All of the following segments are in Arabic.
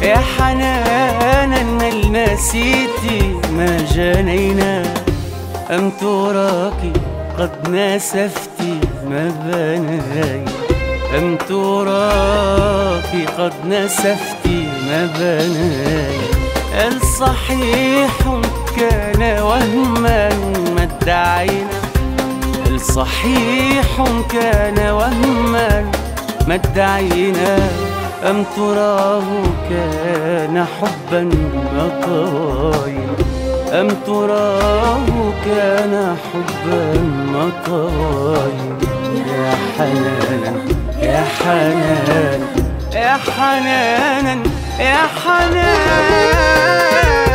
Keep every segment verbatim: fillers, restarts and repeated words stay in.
يا حنانا هل نسيتي ما جنينا أم تراكي قد نسفتي ما بنينا أم تراكي قد نسفتي ما بنينا هل صحيح كان وهما ما ادعينا هل صحيح كان وهما ما ادعينا أم تراه كان حبا ما طوينا أم تراه كان حبا ما طوينا يا حنانا يا حنانا يا حنانا يا حنانا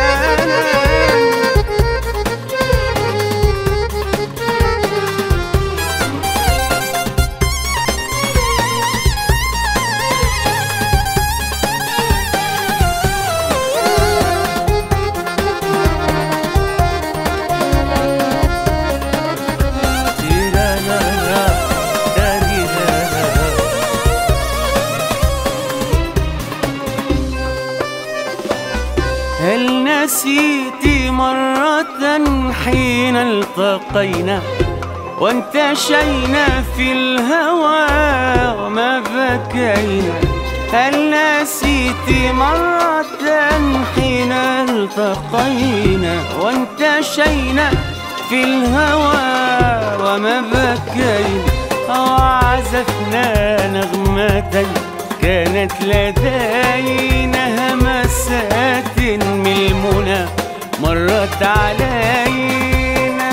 هل نسيتي مرة حين التقينا وانتشينا في الهوى وما بكينا هل نسيتي مرة حين التقينا وانتشينا في الهوى وما بكينا وعزفنا نغمة كانت لدينا همسات من المنى مرت علينا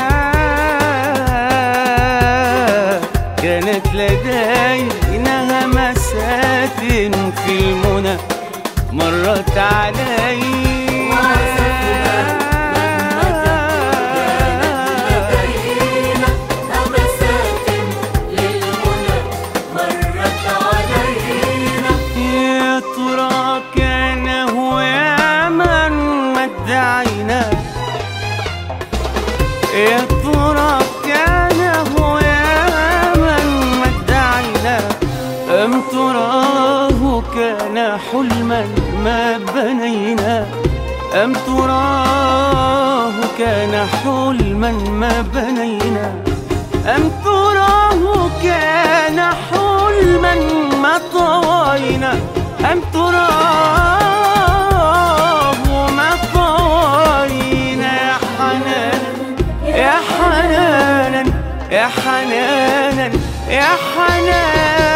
كانت لدينا همسات في المنى مرت علينا يا ترى كان هو يا من مدعينا أم تراه كان حلما ما بنينا أم تراه كان حلما ما بنينا أم تراه كان حلما ما طوينا أم تراه ما طوينا يا حنانا يا حنانا يا حنانا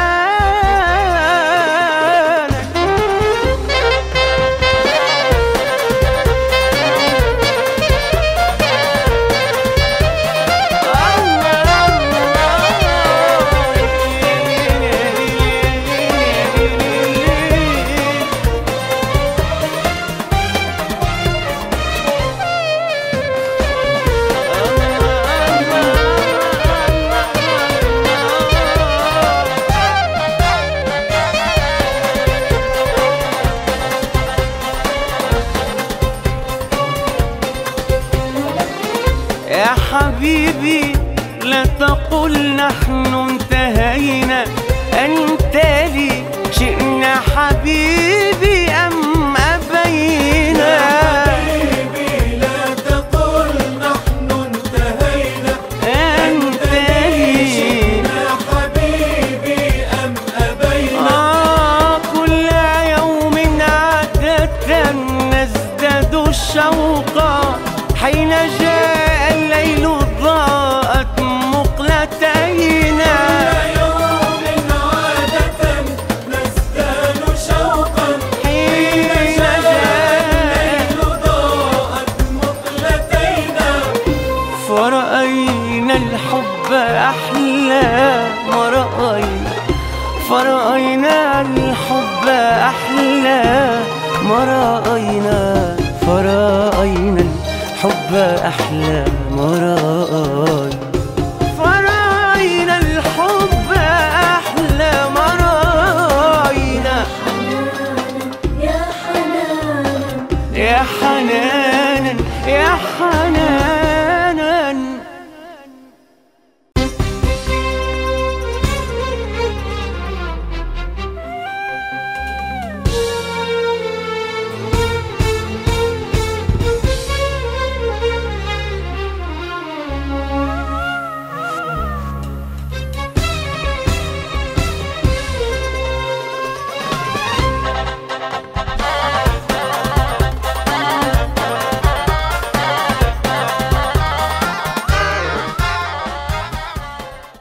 يا حبيبي لا تقل نحن انتهينا أنت لي شئنا حبيبي أم أبينا يا حبيبي لا تقل نحن انتهينا أنت لي شئنا حبيبي أم أبينا آه كل يوم عادة نزداد الشوق حين جاء الليل ضاءت مقلتينا كل يوم عادة نزداد شوقا حين جاء الليل ضاءت مقلتينا فرأينا الحب أحلى ما رأينا فرأينا الحب أحلى ما رأينا فرأينا الحب أحلى ما رأينا فرأينا الحب أحلى ما رأينا يا حنانا يا حنانا يا حنانا